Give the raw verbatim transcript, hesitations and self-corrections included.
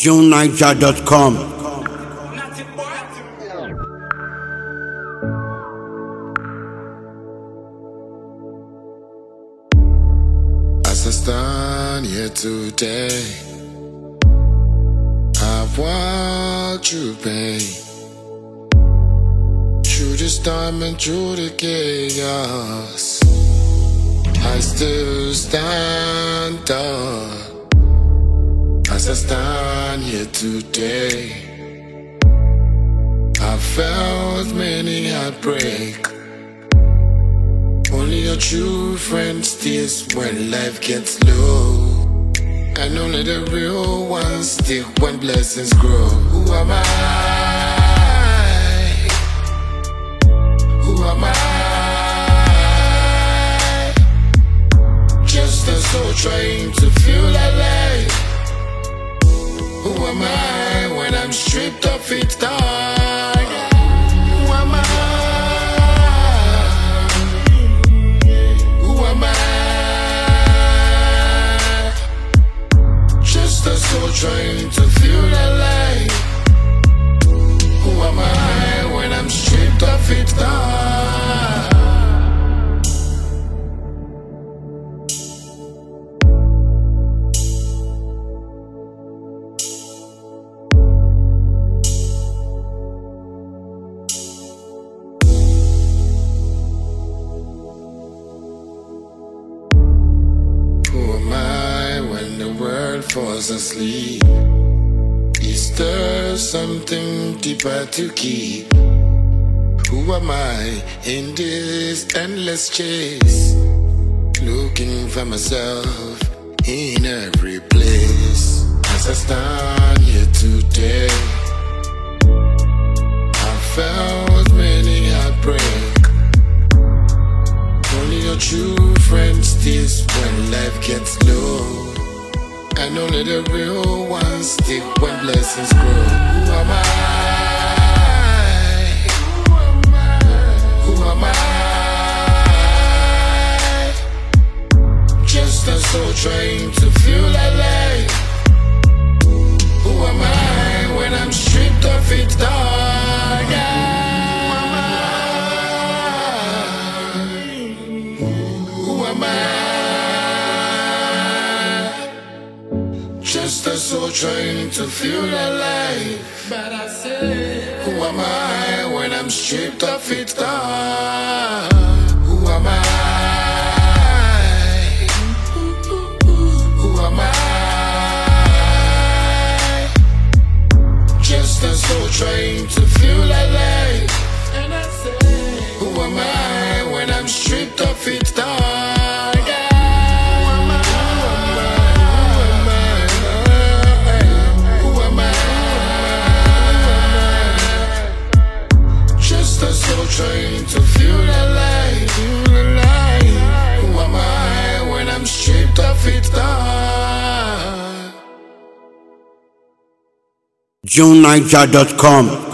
June Niger dot com. As I stand here today, I've walked through pain, through the storm and through the chaos. I still stand tall. As I stand here today, I've felt many heartbreak. Only a true friend stays when life gets low, and only the real ones stick when blessings grow. Who am I? Who am I? Just a soul trying to feel alive. Who am I when I'm stripped of its dark? Who am I? Who am I? Just a soul trying to feel alive. Who am I when I'm stripped of its dark? Falls asleep, is there something deeper to keep? Who am I in this endless chase, looking for myself in every place? As I stand here today, I felt many heartbreak. Only a true friend stays when life gets low, and only the real ones stick when blessings grow. Who am I? Who am I? Who am I? Just a soul trying to feel alive. Who am I when I'm stripped of its dark? Who am I? Just a soul trying to feel alive. But I say, who am I when I'm stripped of its dark? Who am I? Who am I? Just a soul trying to feel alive. And I say, who am I when I'm stripped of its dark? Trying to feel alive, feel alive. Who am I when I'm stripped of its dark? June Niger dot com.